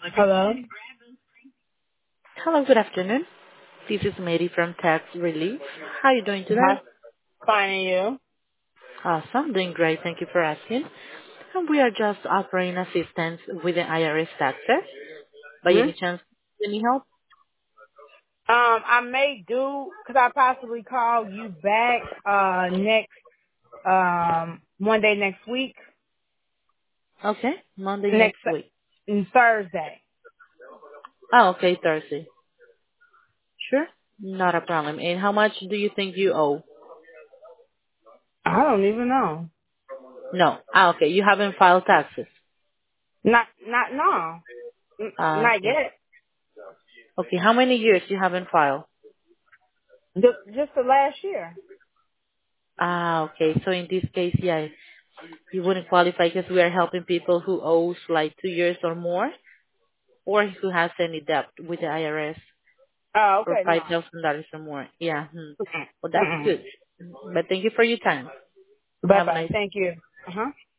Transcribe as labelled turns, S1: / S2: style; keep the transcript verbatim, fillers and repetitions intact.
S1: Hello.
S2: Hello, good afternoon. This is Mary from Tax Relief. How are you doing
S1: Hi.
S2: today?
S1: Fine, and you?
S2: Awesome, doing great. Thank you for asking. And we are just offering assistance with the I R S taxes. By
S1: Hmm?
S2: any chance, any help?
S1: Um, I may do. Could I possibly call you back uh next um Monday next week?
S2: Okay, Monday
S1: Next
S2: next week.
S1: mm, Thursday.
S2: Oh, okay, Thursday. Sure, not a problem. And how much do you think you owe?
S1: I don't even know.
S2: No. Ah, okay, you haven't filed taxes.
S1: Not not no. N-
S2: Ah,
S1: Not
S2: okay.
S1: yet.
S2: Okay, how many years you haven't filed?
S1: Just, just the last year.
S2: Ah, okay. So in this case, yeah, you wouldn't qualify because we are helping people who owes like two years or more, or who has any debt with the I R S
S1: Oh,
S2: for
S1: okay, no.
S2: five thousand dollars or more. Yeah. Hmm.
S1: Mm-mm.
S2: Well, that's
S1: Mm-mm.
S2: good. But thank you for your time.
S1: Bye
S2: Have a
S1: bye.
S2: nice
S1: Thank you. Uh huh.